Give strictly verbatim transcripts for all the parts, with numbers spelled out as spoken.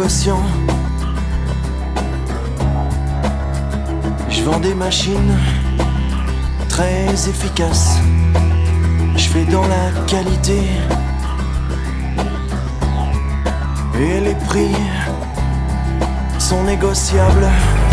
négociant. Je vends des machines très efficaces. Je fais dans la qualité et les prix sont négociables.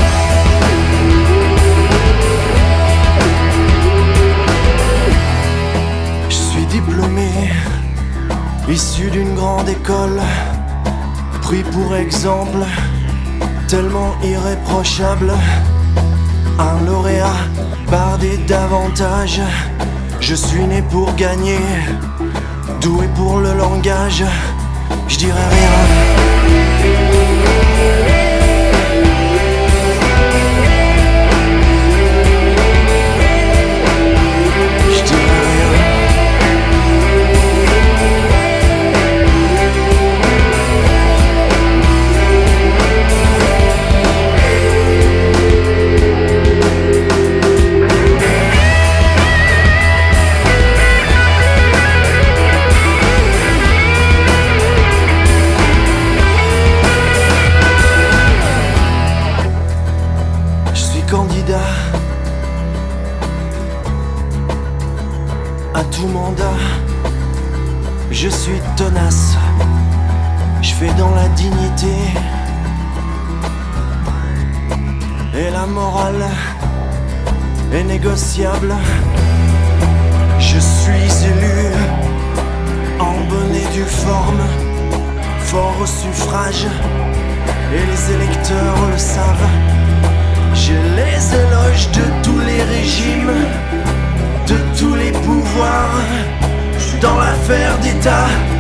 Je suis diplômé, issu d'une grande école, pris pour exemple, tellement irréprochable. Un lauréat bardé d'avantages. Je suis né pour gagner, doué pour le langage. Je dirais rien. Je dirais rien. Candidat à tout mandat, je suis tenace, je fais dans la dignité et la morale est négociable. Je suis élu en bonne et due forme, fort au suffrage, et les électeurs le savent. J'ai les éloges de tous les régimes, de tous les pouvoirs. Dans l'affaire d'État,